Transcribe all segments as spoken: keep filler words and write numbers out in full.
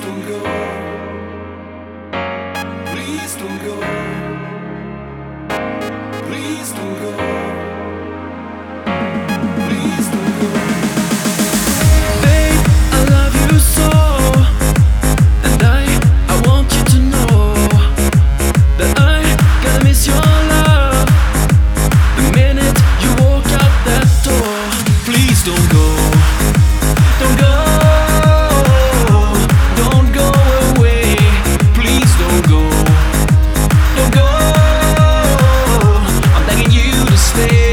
don't go. Please don't go. Please don't go. Please don't go. Babe, I love you so, and I, I want you to know that I gonna miss your love the minute you walk out that door. Please don't go, don't go, don't go away. Please don't go, don't go. I'm begging you to stay.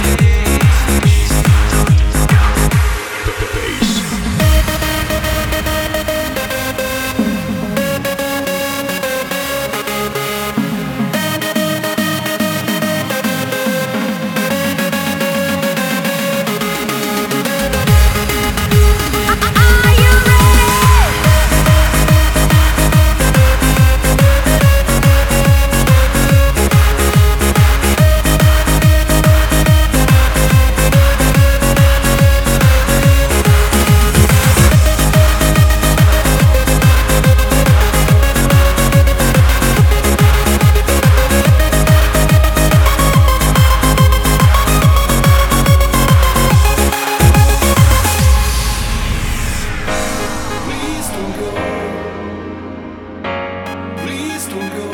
Please don't go.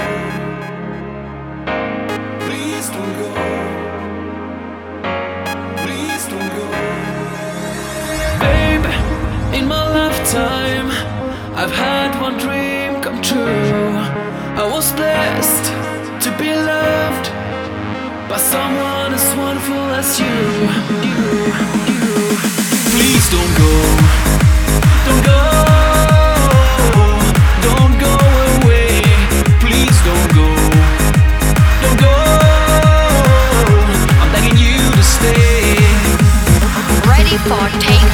Please don't go. Please don't go. Babe, in my lifetime, I've had one dream come true. I was blessed to be loved by someone as wonderful as you. You, you. Please don't go, don't go, don't go away. Please don't go, don't go. I'm begging you to stay. Ready for take